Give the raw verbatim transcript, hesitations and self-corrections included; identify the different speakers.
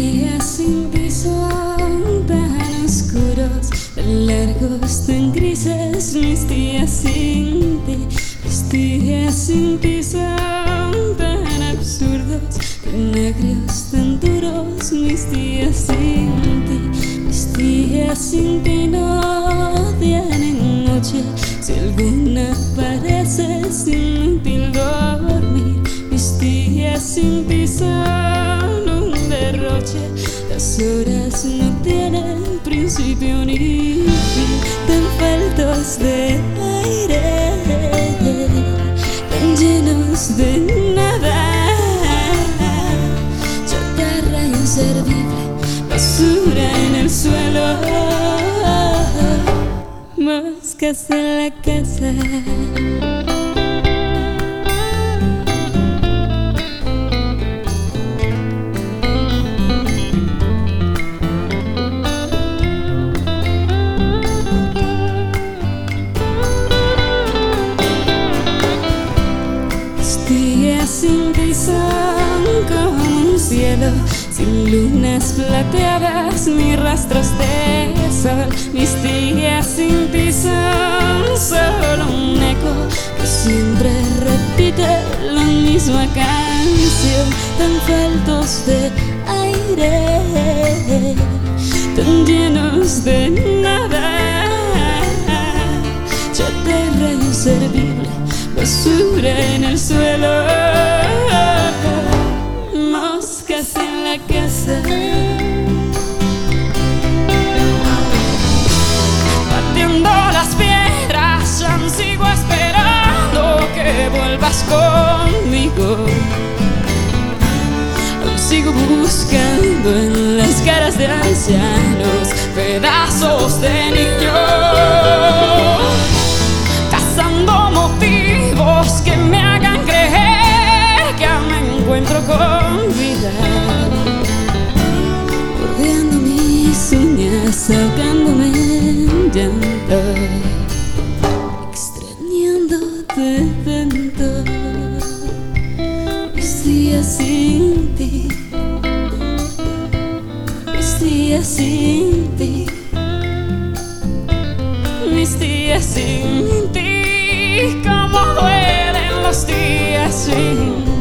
Speaker 1: días sin ti son tan oscuros, tan largos, tan grises. Mis días sin ti, mis días sin ti son tan absurdos, tan negros, tan duros. Mis días sin ti, mis días sin ti no tienen noche. Si alguna parece inútil dormir, mis días sin ti son un derroche. Las horas no tienen principio ni fin, tan faltos de aire, tan llenos de nada. Chatarra inservible, basura en el suelo, moscas en la casa. Días sin ti son como un cielo sin lunas plateadas ni rastros de sol. Mis días sin ti son solo un eco que siempre repite la misma canción, tan faltos de aire, tan llenos de nada. Chatarra inservible, basura en el suelo, moscas en la casa. Pateando las piedras, aún sigo esperando que vuelvas conmigo. Aún sigo buscando en las caras de ancianos pedazos de niños, cazando motivos que me hagan creer que aún me encuentro con vida, bordeando mis uñas, ahogándome en llanto, extrañándote tanto. Mis días sin ti, mis días sin ti, mis días sin ti. Cómo duelen los días sin